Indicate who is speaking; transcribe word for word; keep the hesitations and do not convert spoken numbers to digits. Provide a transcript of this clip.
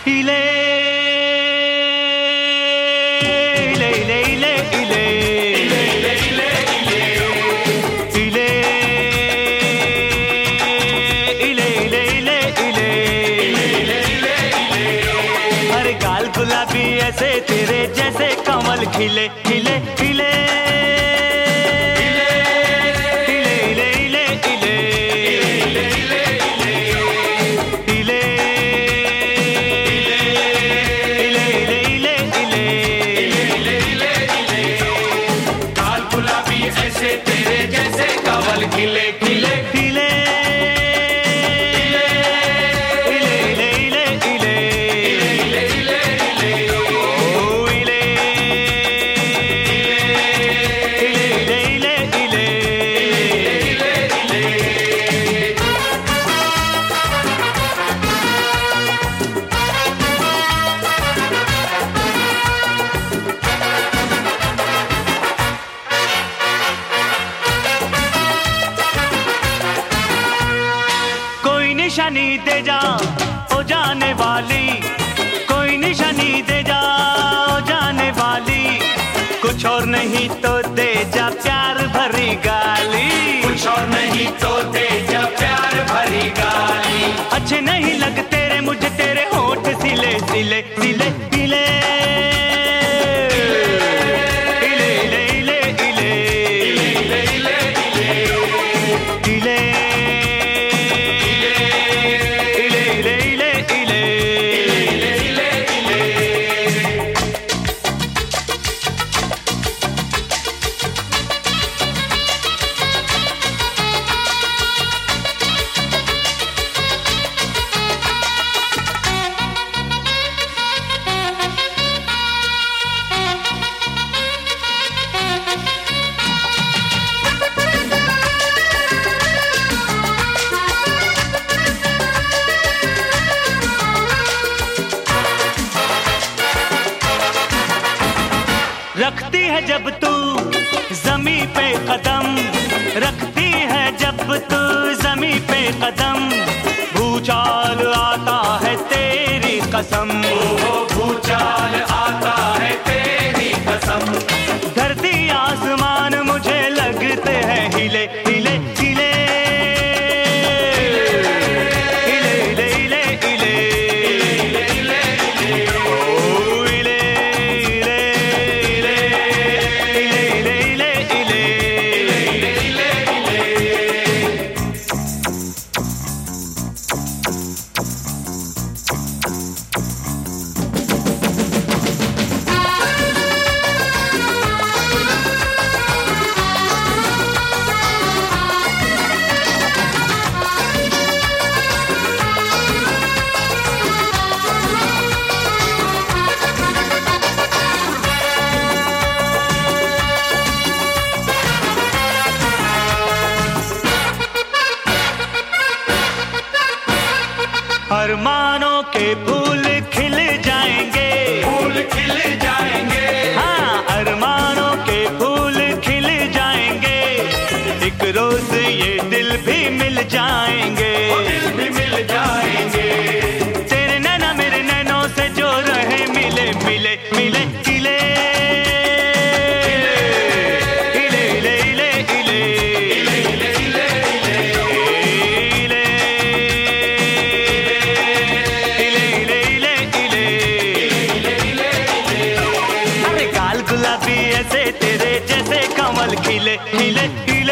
Speaker 1: इले इले इले इले इले इले इले इले इले इले इले इले इले हर गाल गुलाबी ऐसे तेरे जैसे कमल खिले खिले खिले खिले खिले खिले निशानी दे जा ओ जाने वाली, कोई निशानी दे जा ओ जाने वाली, कुछ और नहीं तो दे जा प्यार भरी गाली, कुछ और नहीं तो दे जा प्यार भरी गाली। अच्छे नहीं लगते रे मुझे तेरे होठ सिले सिले सिले सिले रखती है जब तू ज़मीं पे कदम, रखती है जब तू ज़मीं पे कदम, भूचाल आता है तेरी कसम, ओ भूचाल आता है तेरी कसम। धरती आसमान मुझे लगते हैं हिले हिले हिले अरमानों के फूल खिल जाएंगे, फूल खिल जाएंगे, हाँ अरमानों के फूल खिल जाएंगे, एक रोज ये दिल भी मिल जाएंगे, दिल भी मिल जाएंगे। तेरे नैना मेरे नैनों से जो रहे मिले मिले मिले खिले गुलाबी ऐसे तेरे जैसे कमल खिले खिले।